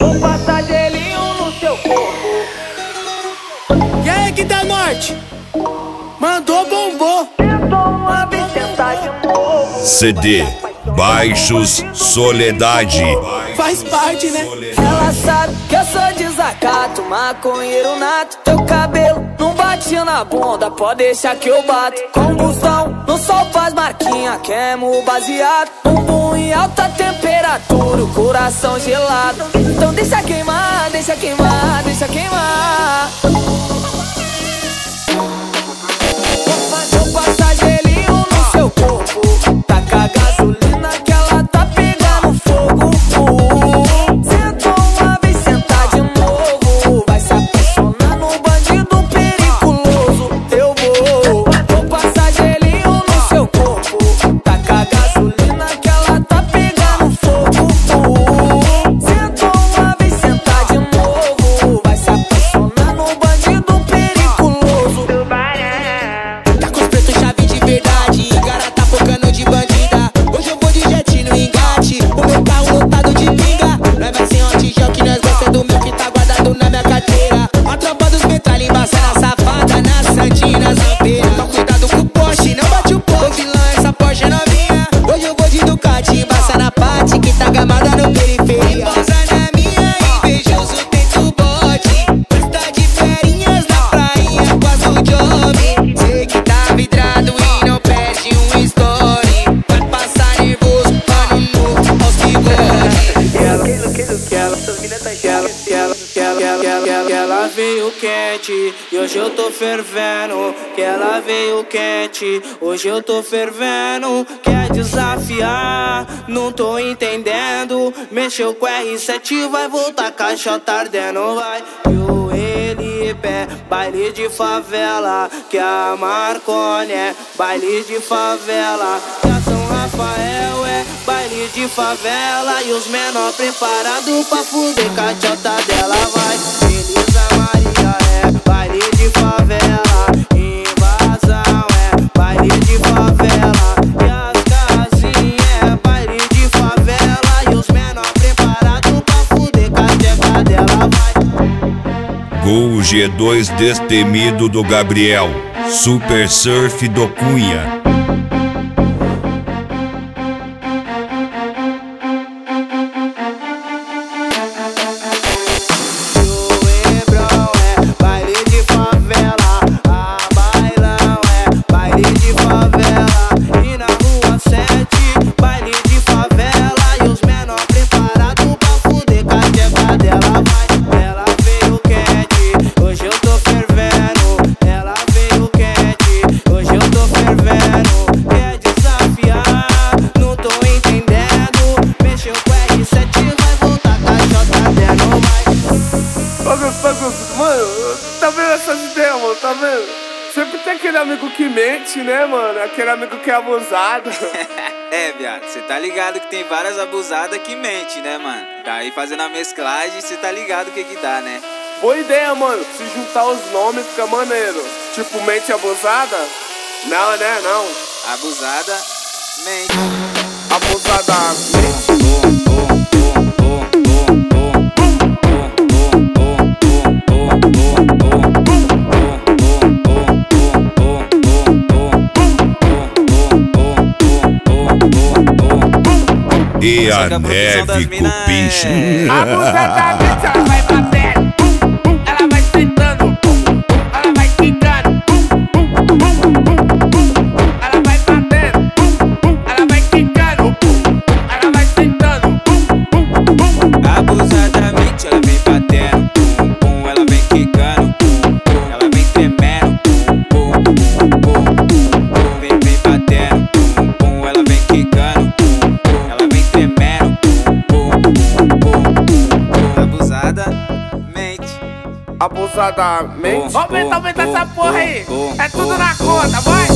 Vou passar gelinho no seu corpo. E aí, que da norte? Mandou, bombou. Tentou uma vez, tentar de novo. CD Baixos Soledade. Faz parte, né? Ela sabe que eu sou desacato, maconheiro nato. Teu cabelo não bate na bunda, pode deixar que eu bato. Combustão, no sol faz marquinha, queimo o baseado. Bumbum em alta temperatura, o coração gelado. Então deixa queimar, deixa queimar, deixa queimar. Vou passar gelinho no seu corpo. Taca gasolina que ela tá pegando fogo. Sentou uma vez, sentar de novo. Vai se apaixonar no bandido periculoso. Eu vou passar gelinho no seu corpo. Taca gasolina que ela tá pegando fogo. Sentou uma vez, sentar de novo. Vai se apaixonar no bandido periculoso. Tá com os pretos chave de verdade, cara tá focando de bandida. Hoje eu vou de jet no engate, o meu carro lotado de pinga. Nós vai ser antigel que nós gosta do meu que tá guardado na minha carteira. A tropa dos metralha embaçada, safada, na santina, zampeira. Então cuidado com o Porsche, não bate o pô, vilão, essa Porsche é novinha. Hoje eu vou de Ducati, embaça na parte que tá gamada no periferia. Embaça na minha, invejoso, tenta o bote. Tá de ferinhas na prainha, quase o job. Sei que tá vidrado e não perde um story. Vai passar nervoso, pano novo, aos bigodes. Ela veio quente e hoje eu tô fervendo. Que ela veio quente, hoje eu tô fervendo. Quer desafiar, não tô entendendo. Mexeu com R7, vai voltar caixota ardendo, vai. Eu, ele, pé, baile de favela. Que a Marconi é baile de favela. Que a São Rafael é baile de favela. E os menor preparados pra fuder caixota dela, vai. Elisa Maria é baile de favela. Invasão é baile de favela. E as casinhas é baile de favela. E os menor preparados pra fuder caixota dela, vai. Gol G2 Destemido do Gabriel. Super Surf do Cunha. Mano, tá vendo essas ideias, mano? Tá vendo? Sempre tem aquele amigo que mente, né, mano? Aquele amigo que é abusado. É, viado, cê tá ligado que tem várias abusadas que mente, né, mano? Daí fazendo a mesclagem, cê tá ligado o que que dá, né? Boa ideia, mano. Se juntar os nomes fica maneiro. Tipo, mente abusada? Não, né? Não. Abusada, mente. Abusada, mente. E a neve cupincha. Abusadamente ela vai batendo, ela vai sentando, ela vai quicando, ela vai batendo, ela vai quicando, ela vai sentando. Abusadamente ela vem batendo, ela vem quicando, ela vem tremendo, vem batendo, ela vem quicando. Abusadamente. Aumenta essa porra aí. É tudo na conta, vai.